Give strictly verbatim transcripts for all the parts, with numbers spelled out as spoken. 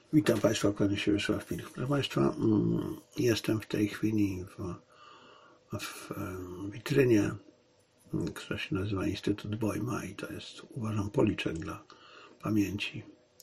Witam Państwa, kłaniam się Wiesław Pilch. Proszę Państwa, jestem w tej chwili w, w witrynie, która się nazywa Instytut Bojma i to jest, uważam, policzek dla pamięci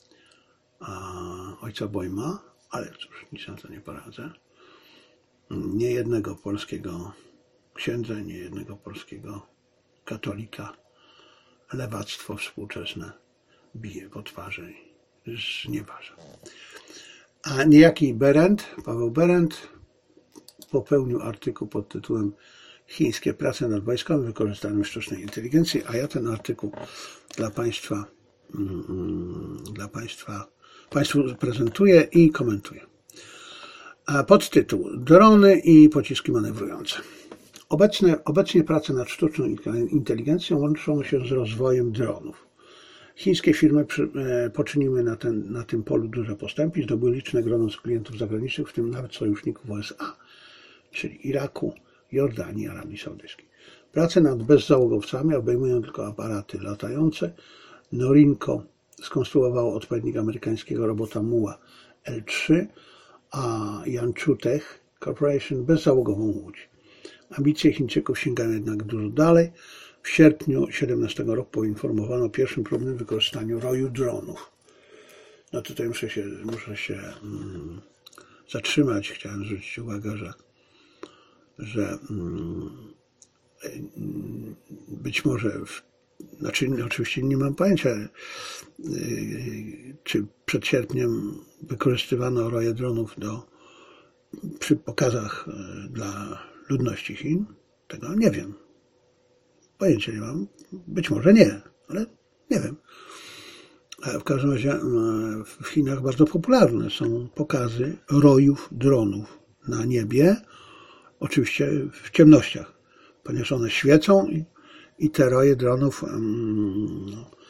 ojca Bojma, ale cóż, nic na to nie poradzę. Nie jednego polskiego księdza, nie jednego polskiego katolika lewactwo współczesne bije po twarzy i znieważa. A niejaki Berendt, Paweł Berendt popełnił artykuł pod tytułem Chińskie prace nad wojskowym wykorzystaniem sztucznej inteligencji, a ja ten artykuł dla Państwa, mm, dla Państwa, Państwu prezentuję i komentuję. A podtytuł: Drony i pociski manewrujące. Obecne, obecnie prace nad sztuczną inteligencją łączą się z rozwojem dronów. Chińskie firmy przy, e, poczyniły na, ten, na tym polu duże postępy i zdobyły liczne grono z klientów zagranicznych, w tym nawet sojuszników U S A, czyli Iraku, Jordanii, Arabii Saudyjskiej. Prace nad bezzałogowcami obejmują tylko aparaty latające. Norinco skonstruowało odpowiednik amerykańskiego robota Muła L trzy, a Yanchu Tech Corporation bezzałogową łódź. Ambicje Chińczyków sięgają jednak dużo dalej. W sierpniu dwa tysiące siedemnastego roku poinformowano o pierwszym próbnym wykorzystaniu roju dronów. No tutaj muszę się, muszę się mm, zatrzymać. Chciałem zwrócić uwagę, że, że mm, być może, w, znaczy oczywiście nie mam pojęcia, yy, czy przed sierpniem wykorzystywano roje dronów do, przy pokazach yy, dla ludności Chin. Tego nie wiem. Pojęcia nie mam. Być może nie, ale nie wiem. W każdym razie w Chinach bardzo popularne są pokazy rojów dronów na niebie, oczywiście w ciemnościach, ponieważ one świecą i, i te roje dronów um,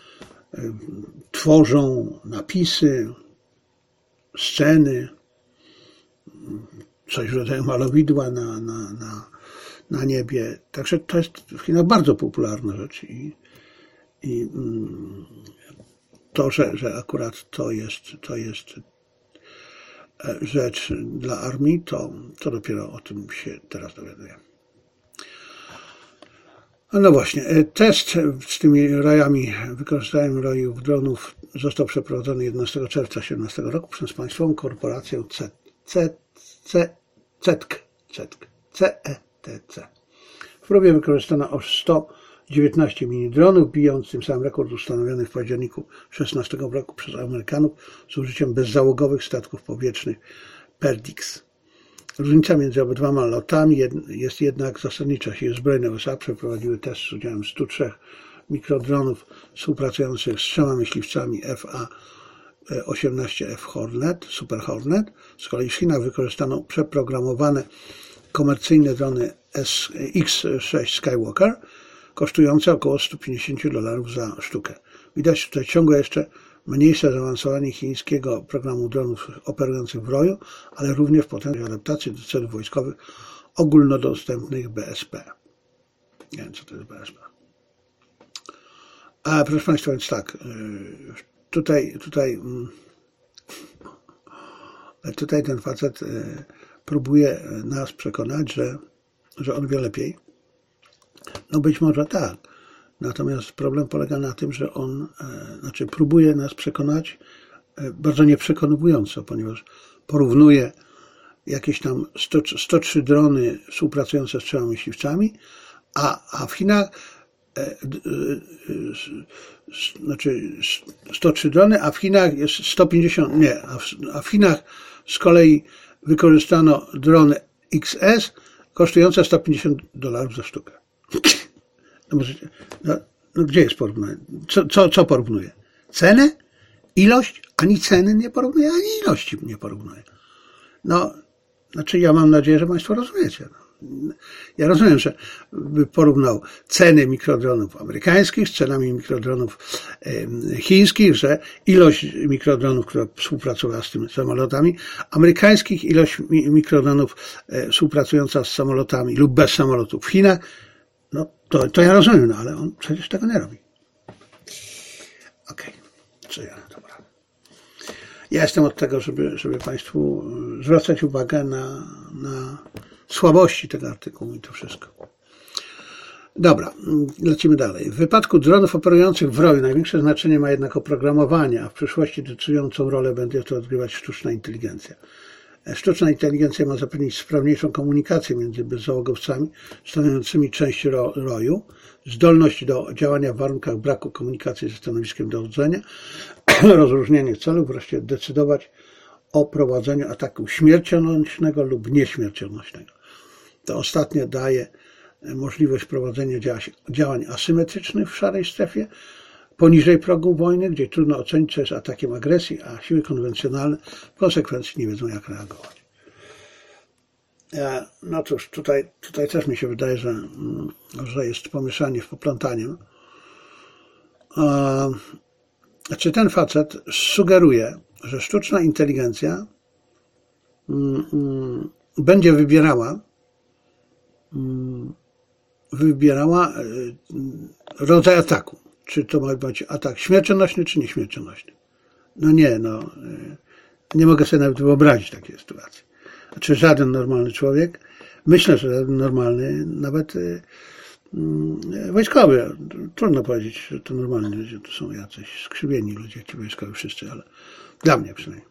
tworzą napisy, sceny, coś w rodzaju malowidła na, na, na na niebie. Także to jest w Chinach bardzo popularna rzecz i, i to, że, że akurat to jest, to jest rzecz dla armii, to, to dopiero o tym się teraz dowiaduję. No właśnie, test z tymi rojami, wykorzystaniem rojów dronów został przeprowadzony jedenastego czerwca dwa tysiące siedemnastego roku przez państwową korporację C E T C. W próbie wykorzystano aż sto dziewiętnaście mini-dronów, bijąc tym samym rekord ustanowiony w październiku dwa tysiące szesnastego roku przez Amerykanów z użyciem bezzałogowych statków powietrznych Perdix. Różnica między obydwoma lotami jest jednak zasadnicza. Siły zbrojne U S A przeprowadziły test z udziałem stu trzech mikrodronów współpracujących z trzema myśliwcami F A osiemnaście F Hornet, Super Hornet. Z kolei w Chinach wykorzystano przeprogramowane komercyjne drony X sześć Skywalker, kosztujące około sto pięćdziesiąt dolarów za sztukę. Widać tutaj ciągle jeszcze mniejsze zaawansowanie chińskiego programu dronów operujących w roju, ale również w potencjał adaptacji do celów wojskowych ogólnodostępnych B S P. Nie wiem, co to jest B S P. A proszę Państwa, więc tak, tutaj, tutaj, tutaj ten facet próbuje nas przekonać, że, że on wie lepiej. No być może tak. Natomiast problem polega na tym, że on e, znaczy próbuje nas przekonać e, bardzo nieprzekonująco, ponieważ porównuje jakieś tam sto, sto trzy drony współpracujące z trzema myśliwcami, a, a w Chinach e, e, e, znaczy sto trzy drony, a w Chinach jest sto pięćdziesiąt, nie, a w, a w Chinach z kolei wykorzystano drony X S kosztujące sto pięćdziesiąt dolarów za sztukę. No, możecie, no, no gdzie jest porównanie? Co, co, co porównuje? Cenę? Ilość? Ani ceny nie porównuje, ani ilości nie porównuje. No, znaczy ja mam nadzieję, że Państwo rozumiecie. No. Ja rozumiem, że by porównał ceny mikrodronów amerykańskich z cenami mikrodronów chińskich, że ilość mikrodronów, która współpracowała z tymi samolotami amerykańskich, ilość mikrodronów współpracująca z samolotami lub bez samolotów w Chinach, no to, to ja rozumiem, no ale on przecież tego nie robi. Okej, okay. Co ja, dobra. Ja jestem od tego, żeby, żeby Państwu zwracać uwagę na, na słabości tego artykułu i to wszystko. Dobra, lecimy dalej. W wypadku dronów operujących w roju największe znaczenie ma jednak oprogramowanie, a w przyszłości decydującą rolę będzie to odgrywać sztuczna inteligencja. Sztuczna inteligencja ma zapewnić sprawniejszą komunikację między bezzałogowcami stanowiącymi część roju, zdolność do działania w warunkach braku komunikacji ze stanowiskiem dowodzenia, rozróżnienie celów, wreszcie decydować o prowadzeniu ataku śmiercionośnego lub nieśmiercionośnego. To ostatnie daje możliwość prowadzenia działań asymetrycznych w szarej strefie, poniżej progu wojny, gdzie trudno ocenić, co jest atakiem agresji, a siły konwencjonalne w konsekwencji nie wiedzą, jak reagować. No cóż, tutaj, tutaj też mi się wydaje, że, że jest pomieszanie w poplątaniem. Czy ten facet sugeruje, że sztuczna inteligencja będzie wybierała wybierała rodzaj ataku. Czy to ma być atak śmiercionośny, czy nieśmiercionośny? No nie, no nie mogę sobie nawet wyobrazić takiej sytuacji. Znaczy żaden normalny człowiek, myślę, że żaden normalny, nawet wojskowy, trudno powiedzieć, że to normalni ludzie, to są jacyś skrzywieni ludzie, ci wojskowi wszyscy, ale dla mnie przynajmniej.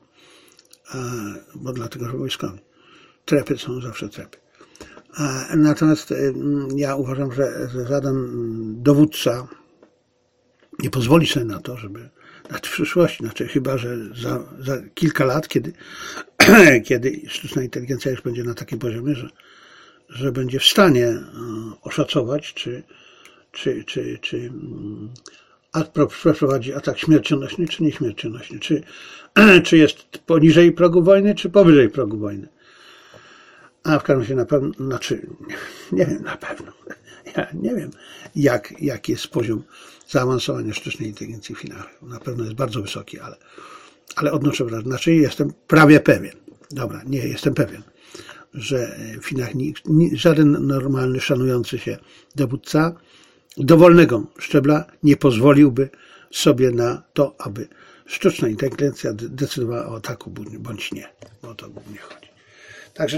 Bo dlatego, że wojskowi. Trepy są zawsze trepy. Natomiast ja uważam, że żaden dowódca nie pozwoli sobie na to, żeby w przyszłości, znaczy chyba, że za, za kilka lat, kiedy, kiedy sztuczna inteligencja już będzie na takim poziomie, że, że będzie w stanie oszacować, czy, czy, czy, czy przeprowadzi atak śmiercionośny, czy nieśmiercionośny, czy, czy jest poniżej progu wojny, czy powyżej progu wojny. A w każdym razie na pewno, znaczy, nie wiem na pewno, ja nie wiem, jak, jaki jest poziom zaawansowania sztucznej inteligencji w Chinach. Na pewno jest bardzo wysoki, ale, ale odnoszę wrażenie, znaczy jestem prawie pewien, dobra, nie jestem pewien, że w Chinach nikt, żaden normalny, szanujący się dowódca dowolnego szczebla nie pozwoliłby sobie na to, aby sztuczna inteligencja decydowała o ataku bądź nie, bo o to głównie chodzi. Także,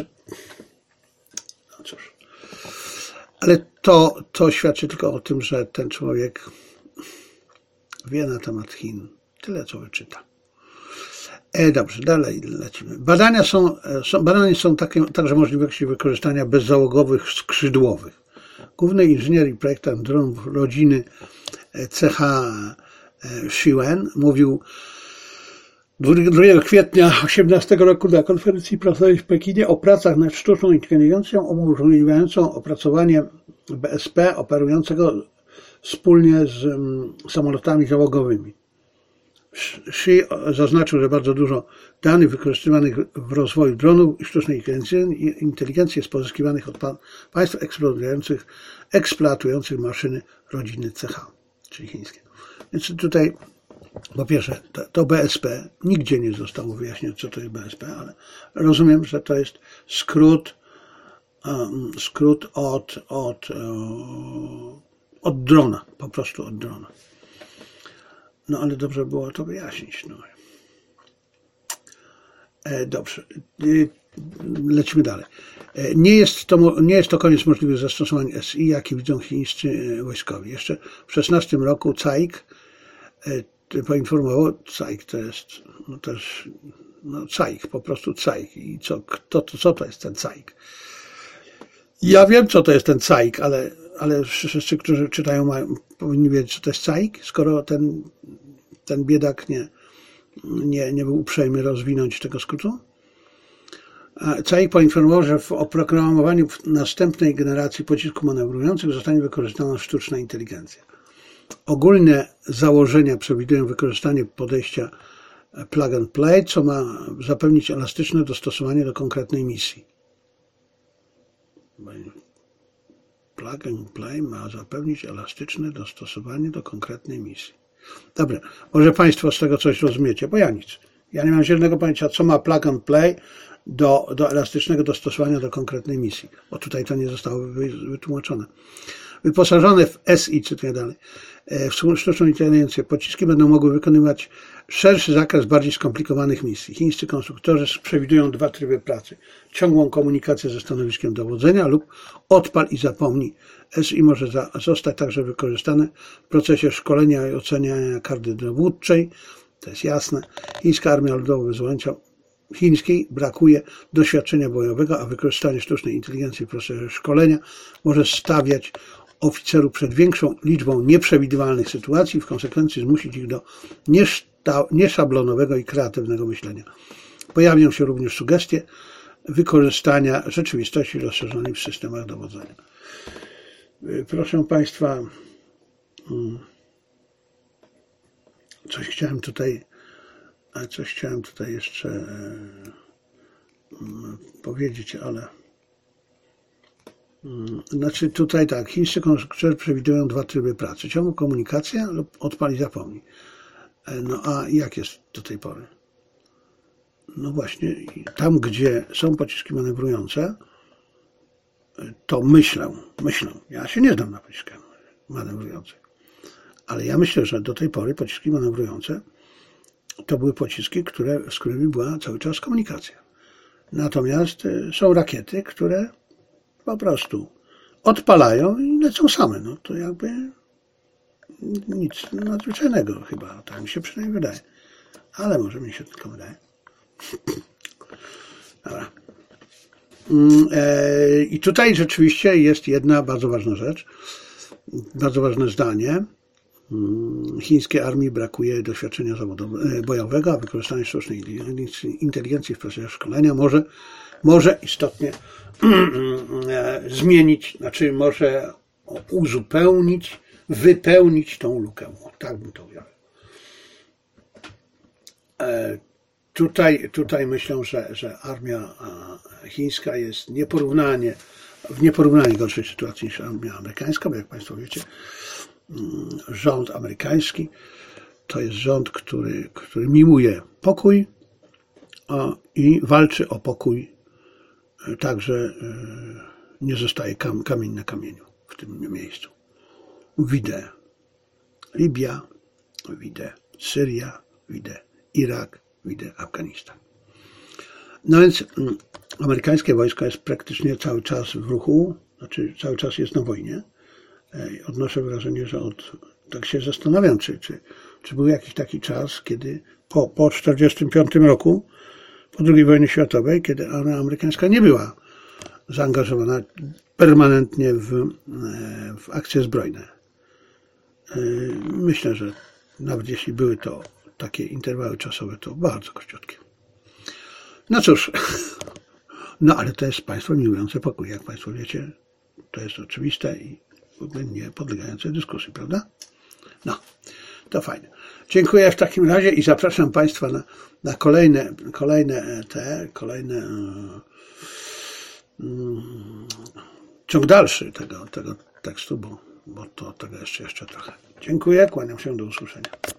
no cóż, ale to, to świadczy tylko o tym, że ten człowiek wie na temat Chin tyle, co wyczyta. E, dobrze, dalej lecimy. Badania są, są, badania są takie, także możliwości wykorzystania bezzałogowych skrzydłowych. Główny inżynier i projektant dronów rodziny C H Shiwen mówił drugiego kwietnia osiemnastego roku na konferencji prasowej w Pekinie o pracach nad sztuczną inteligencją umożliwiającą opracowanie B S P operującego wspólnie z samolotami załogowymi. Shi zaznaczył, że bardzo dużo danych wykorzystywanych w rozwoju dronów i sztucznej inteligencji jest pozyskiwanych od państw eksploatujących, eksploatujących maszyny rodziny C H, czyli chińskie. Więc tutaj po pierwsze, to, to B S P, nigdzie nie zostało wyjaśnione, co to jest B S P, ale rozumiem, że to jest skrót, um, skrót od, od, um, od drona, po prostu od drona. No ale dobrze było to wyjaśnić. No. E, dobrze, e, lecimy dalej. E, nie, jest to, nie jest to koniec możliwych zastosowań S I, jakie widzą chińscy wojskowi. Jeszcze w szesnastym roku C A I K e, poinformował, C A I K to jest no też no C A I K, po prostu C A I K. I co, kto, to, co to jest ten C A I K? Ja wiem, co to jest ten C A I K, ale, ale wszyscy, którzy czytają, mają, powinni wiedzieć, co to jest C A I K, skoro ten, ten biedak nie, nie, nie był uprzejmy rozwinąć tego skrótu. C A I K poinformował, że w oprogramowaniu następnej generacji pocisków manewrujących zostanie wykorzystana sztuczna inteligencja. Ogólne założenia przewidują wykorzystanie podejścia plug and play, co ma zapewnić elastyczne dostosowanie do konkretnej misji. Plug and play ma zapewnić elastyczne dostosowanie do konkretnej misji. Dobra, może Państwo z tego coś rozumiecie, bo ja nic. Ja nie mam zielonego pojęcia, co ma plug and play do, do elastycznego dostosowania do konkretnej misji, bo tutaj to nie zostało wytłumaczone. Wyposażone w S I, cytuję dalej, w sztuczną inteligencję, pociski będą mogły wykonywać szerszy zakres bardziej skomplikowanych misji. Chińscy konstruktorzy przewidują dwa tryby pracy. Ciągłą komunikację ze stanowiskiem dowodzenia lub odpal i zapomnij. S I może za, zostać także wykorzystane w procesie szkolenia i oceniania kadry dowódczej. To jest jasne. Chińska Armia Ludowo-Wyzwoleńcza Chińskiej brakuje doświadczenia bojowego, a wykorzystanie sztucznej inteligencji w procesie szkolenia może stawiać oficerów przed większą liczbą nieprzewidywalnych sytuacji, w konsekwencji zmusić ich do nieszablonowego i kreatywnego myślenia. Pojawią się również sugestie wykorzystania rzeczywistości rozszerzonej w systemach dowodzenia. Proszę Państwa, coś chciałem tutaj, coś chciałem tutaj jeszcze powiedzieć, ale Znaczy tutaj tak, chińscy konstruktorzy przewidują dwa tryby pracy. Ciągłą komunikację lub odpal i zapomnij. No a jak jest do tej pory? No właśnie, tam gdzie są pociski manewrujące, to myślę, myślę, ja się nie znam na pociskach manewrujących, ale ja myślę, że do tej pory pociski manewrujące to były pociski, które, z którymi była cały czas komunikacja. Natomiast są rakiety, które po prostu odpalają i lecą same. No to jakby nic nadzwyczajnego chyba, tak mi się przynajmniej wydaje. Ale może mi się tylko wydaje. Dobra. I tutaj rzeczywiście jest jedna bardzo ważna rzecz, bardzo ważne zdanie. Chińskiej armii brakuje doświadczenia bojowego, a wykorzystanie sztucznej inteligencji w procesie szkolenia może, może istotnie zmienić, znaczy może uzupełnić, wypełnić tą lukę. Tak bym to ujął. Tutaj, tutaj myślę, że, że armia chińska jest nieporównanie, w nieporównanie gorszej sytuacji niż armia amerykańska, bo jak Państwo wiecie, rząd amerykański to jest rząd, który, który miłuje pokój i walczy o pokój, także nie zostaje kam, kamień na kamieniu w tym miejscu. Widzę Libia, widzę Syria, widzę Irak, widzę Afganistan. No więc amerykańskie wojsko jest praktycznie cały czas w ruchu, znaczy cały czas jest na wojnie. Odnoszę wrażenie, że od, tak się zastanawiam, czy, czy, czy był jakiś taki czas, kiedy po, po tysiąc dziewięćset czterdziestym piątym roku, po drugiej wojnie światowej, kiedy armia amerykańska nie była zaangażowana permanentnie w, w akcje zbrojne. Myślę, że nawet jeśli były to takie interwały czasowe, to bardzo króciutkie. No cóż, no ale to jest państwo miłujące pokój, jak Państwo wiecie, to jest oczywiste i w ogóle nie podlegające dyskusji, prawda? No, to fajnie. Dziękuję w takim razie i zapraszam Państwa na, na kolejne, kolejne te, kolejne um, ciąg dalszy tego, tego tekstu, bo, bo to tego jeszcze, jeszcze trochę. Dziękuję, kłaniam się, do usłyszenia.